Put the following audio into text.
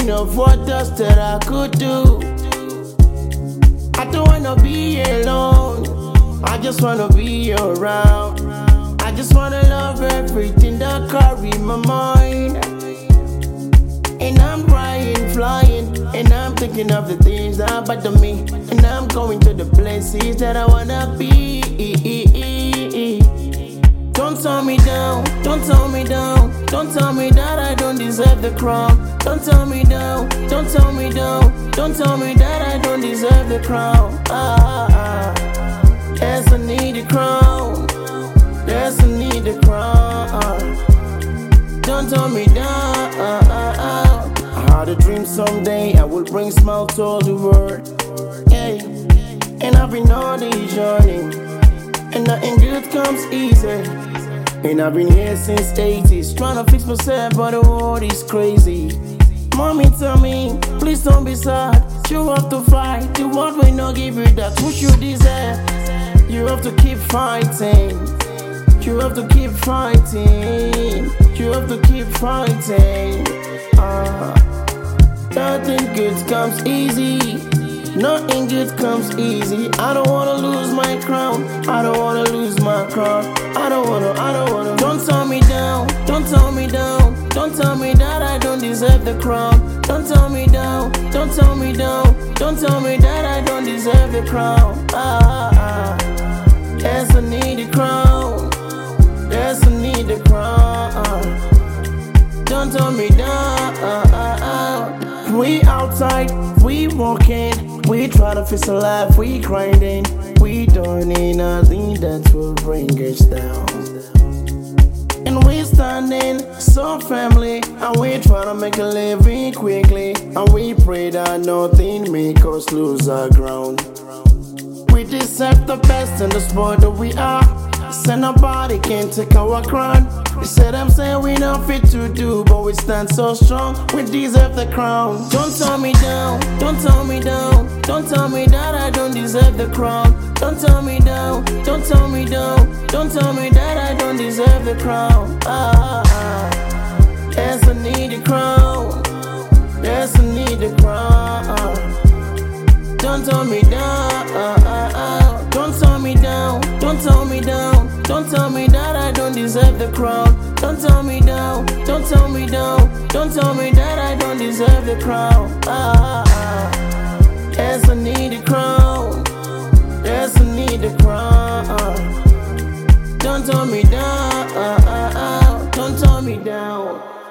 dreaming of what else that I could do. I don't wanna be alone, I just wanna be around. I just wanna love everything that carry my mind. And I'm crying, flying, and I'm thinking of the things that bother me. And I'm going to the places that I wanna be. Don't tell me down, don't tell me down, don't tell me that I don't deserve the crown. Don't tell me down, don't tell me down, don't tell me that I don't deserve the crown. Yes, I need the crown. Yes, I need the crown. Don't tell me down. I had a dream someday I will bring smile to all the world. Yeah. And I've been on this journey, and nothing good comes easy. And I've been here since 80s, trying to fix myself, but the world is crazy. Mommy tell me, please don't be sad. You have to fight, the world will not give you that which you deserve. You have to keep fighting. You have to keep fighting. You have to keep fighting. Nothing good comes easy. Nothing good comes easy. I don't wanna lose my crown. I don't wanna lose my crown. I don't wanna. Don't tell me down. Don't tell me down. Don't tell me that I don't deserve the crown. Don't tell me down. Don't tell me down. Don't tell me that I don't deserve the crown. Yes, I need the crown. Yes, I need the crown. Don't tell me down. We outside, we walking, we try to fix a life, we grinding. We don't need nothing that will bring us down. And we standing so family, and we try to make a living quickly. And we pray that nothing make us lose our ground. We deserve the best in the sport that we are. So nobody can take our crown. They said I'm saying we not fit to do, but we stand so strong, we deserve the crown. Don't tell me down, don't tell me down, don't tell me that I don't deserve the crown. Don't tell me down, don't tell me down, don't tell me that I don't deserve the crown. Yes, I need the crown. Yes, I need the crown. Don't tell me down. Don't tell me down. Don't tell me down. Don't tell me that I don't deserve the crown. Don't tell me down. Don't tell me down. Don't tell me that I don't deserve the crown. Yes, I need the crown. Yes, I need the crown. Don't tell me down. Don't tell me down.